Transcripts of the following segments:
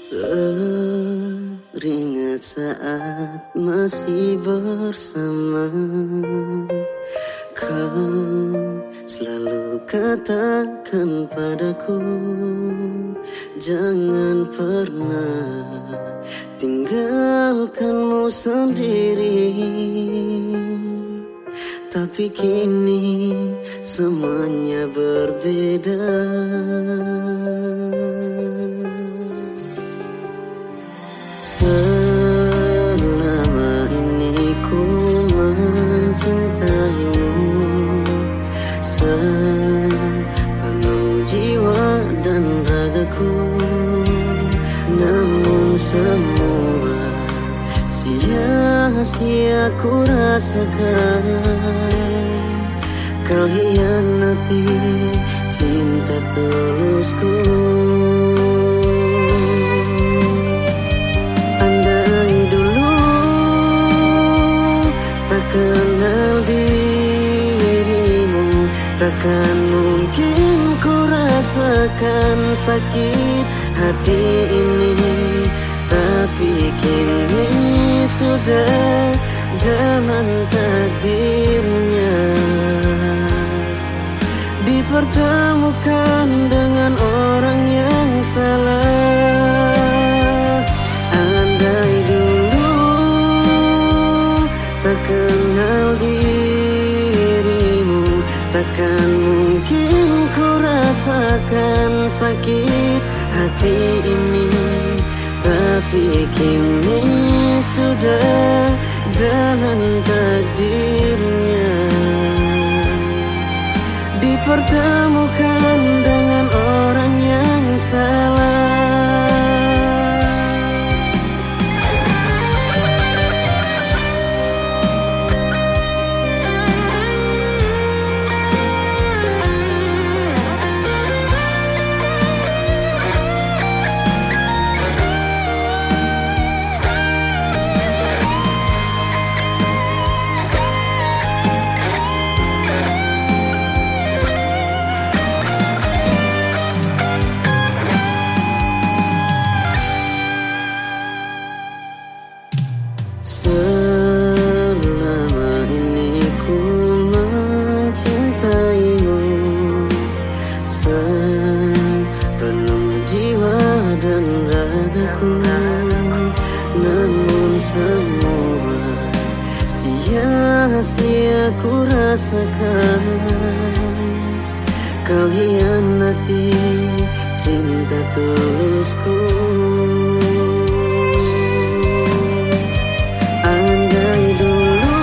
Teringat saat masih bersama, kau selalu katakan padaku, jangan pernah tinggalkanmu sendiri. Tapi kini semuanya berbeda. Selama ini ku mencintaimu sepenuh jiwa dan ragaku, namun semua sia-sia ku rasakan. Kau hianati cinta tulusku. Andai dulu tak kenal dirimu, takkan mungkin ku rasakan sakit hati ini. Tapi kini sudah jalan takdirnya, dipertemukan dengan orang yang salah. Andai dulu tak kenal dirimu, takkan mungkin ku rasakan sakit hati ini. Tapi kini sudah jalan takdirnya, dipertemukan dengan orang yang salah. Selama ini ku mencintaimu sepenuh jiwa dan ragaku, namun semua sia-sia ku rasakan. Kau hianati cinta tulusku. Andai dulu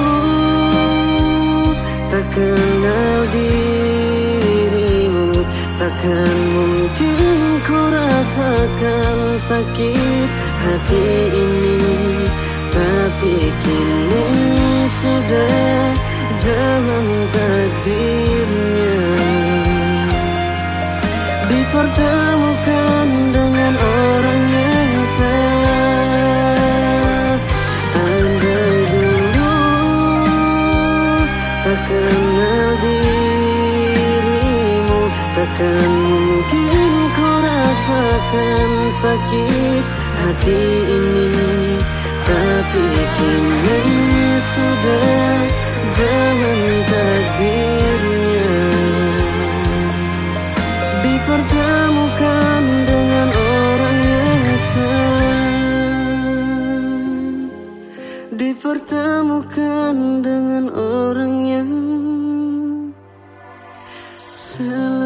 tak kenal dirimu, takkan mungkin ku rasakan sakit hati ini. Tapi kini sudah jalan takdirnya, dipertemukan dengan orang yang salah. Andai dulu tak kenal dirimu, takkan mungkin ku rasakan sakit hati ini. Tapi kini sudah jalan takdirnya, dipertemukan dengan orang yang salah, dipertemukan dengan orang yang salah.